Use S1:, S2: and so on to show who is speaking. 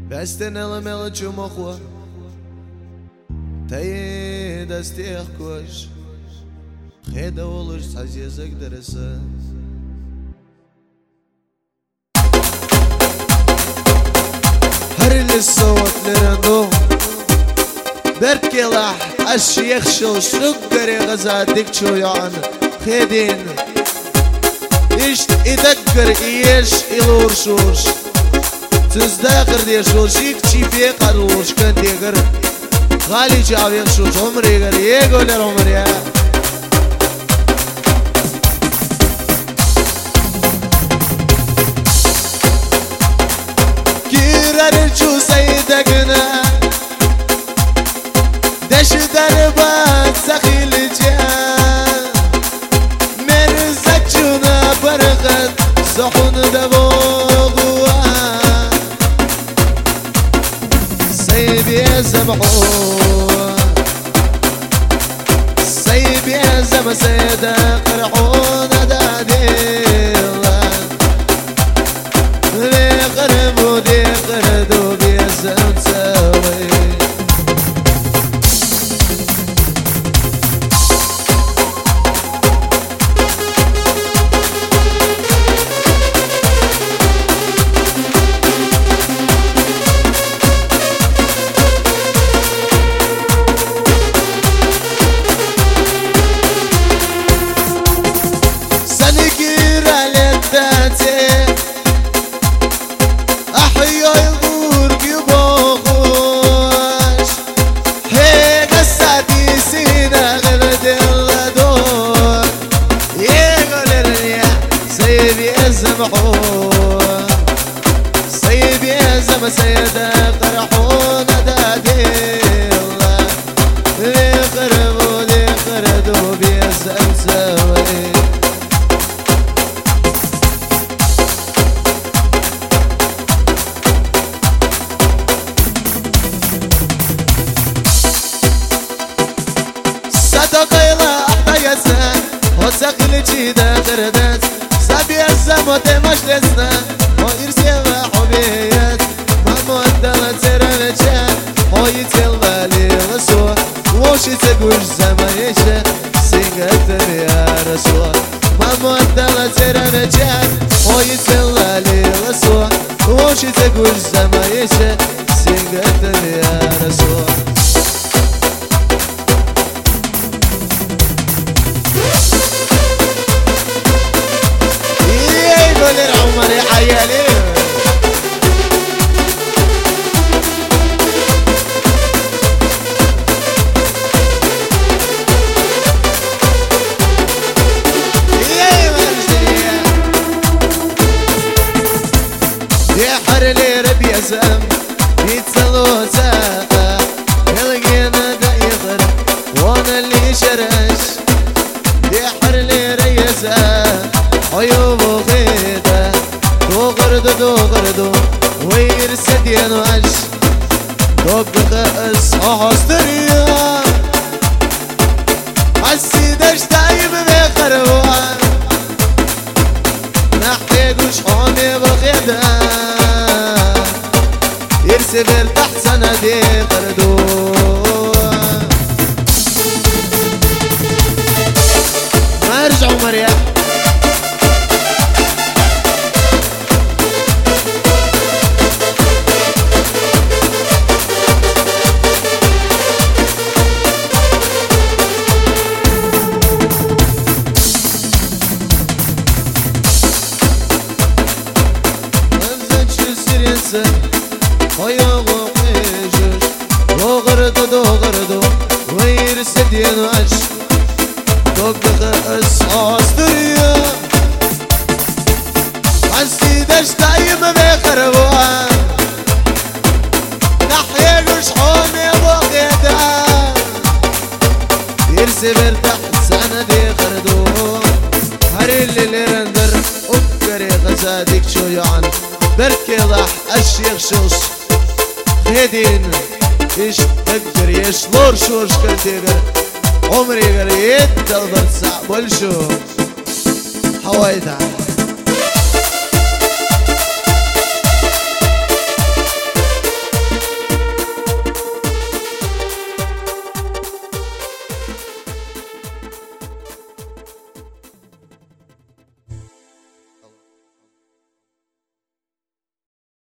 S1: Beste nella chumokwa Tayi dastih kosh Kheda olur saziyazak derese Haril الصوت لرندو بركلاح الشيخ شو شقري غزادك شو يعني خيدين إيش يدقر إيش يلور شورش تزداقر دي شورشيك تشي في قروش كان ديقر غالي جاوي شورش عمري قر يقول العمر يا كيرا شو سيدقنا دش دربات سخيل جان مرزك جنا برغد سخون دبوغوا سيب يا زمحون سيب يا زم سيدا قرحون داديل لي قربو دي قردو بيزم سوي سيب يا زم سيدا قرحون داديل لي قربوا لي قردوا بيزم سوي صدق إلا أحبا يزن وسقل جيدا قردت سابي الزموت مجلسنا وإرسي وحبيت ما مودلت سرمجان ويتل بالي رسول وشي تقوش زمايشة سيقت يا رسول ما مودلت سرمجان ويتل بالي رسول وشي تقوش زمايشة سيقت يا رسول العمر يا عيالي يا حرلي ربي يزم يتسلوتا يلقينا دايغر وانا اللي شرش يا حرلي ريزم عيوبه غيده دوغردو ويرسد ينوش دوغ غأس أحستريا عالسيدش دايم بخروان نحتاجوش حامي بغيده يرسبر تحت سندي قردو ما يرجعوا مريح ويوغو قيجوش دوغردو ويرسد ينوش دوغ غأس أستريا عالسيدش دايم بخروان نحيقوش حومي بغيدا يرسبر تحت سندي قردو هريلي لرندر أكري غزادك شو يعني بركي ضح الشيخ شوش خيدين إيش تقدر يشلور شورش كنتيغر عمري غريت تقدر تصعب والشوش حوايدها